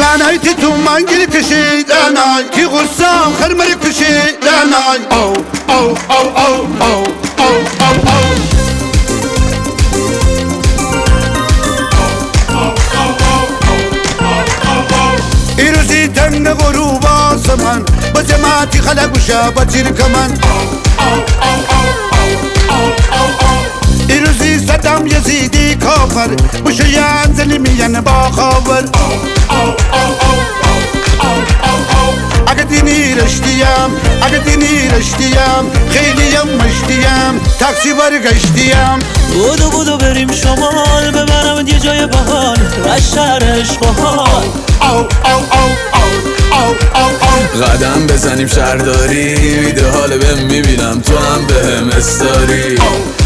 لعنای تو من گیر کشید لعنای کی غصه خرمر کشید لعنای او او او او او او او او ایروزی تنگ غروب آسمان با جماعتی خلق و شب تیر کمن ایروزی صدام یزیدی کافر بشیان زلمیان با خاور اگه دینی رشتیم خیلیم مشتیم تاکسی برگشتیم بودو بریم شمال ببرم یه جای باحال و شهر عشق‌وحال قدم بزنیم شهرداری ایده حال بهم میبینم تو هم بهم استاری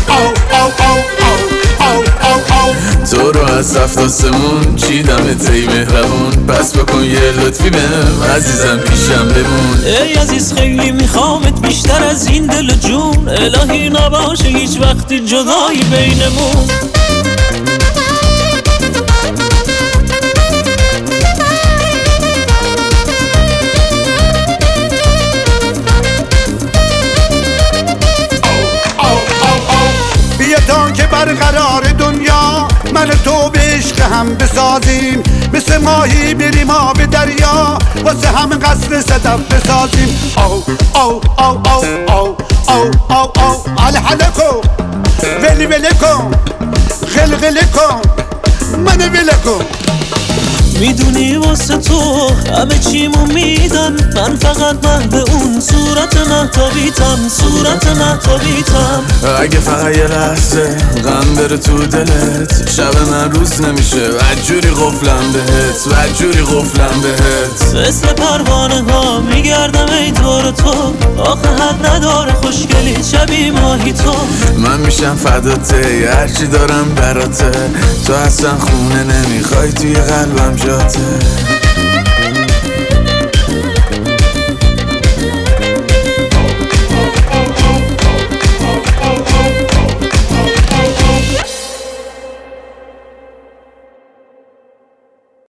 تو رو از هفت آسمون چیدم تی مهربون پس بکن یه لطفی بهم عزیزم پیشم بمون ای عزیز خیلی میخوامت بیشتر از این دل و جون الهی نباشه هیچ وقتی جدایی بینمون که برقرار دنیا من تو به عشق هم بسازیم مثل ماهی بریم آب دریا واسه هم قصر صدف بسازیم او او او او او او او او الحلکو ولی کن غلغله کن من وله کن میدونی واسه تو همه چیمو میدم من فقط محو اون صورت مهتابیتم اگه فقط یه لحظه غم بره تو دلت شب من روز نمیشه بدجوری قفلم بهت مثل پروانه ها میگردم ای دور تو آخه حد نداره خوشگلی شبی ماهی تو من میشم فداته هرچی دارم براته تو اصلا خونه نمیخوای توی قلبم جاته